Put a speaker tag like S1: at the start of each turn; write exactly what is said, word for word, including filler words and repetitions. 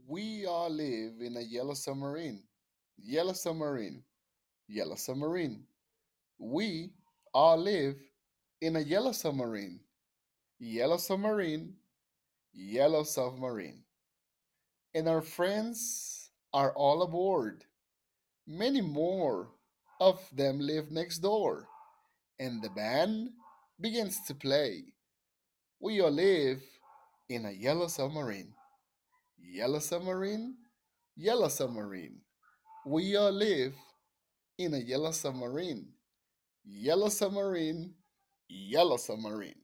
S1: We all live in a yellow submarine. Yellow submarine. Yellow submarine. We all live in a yellow submarine. Yellow submarine. Yellow submarine. And our friends are all aboard. Many more of them live next door. And the band begins to play. We all live in a yellow submarine. Yellow submarine. Yellow submarine. We all live in a yellow submarine. Yellow submarine. Yellow submarine.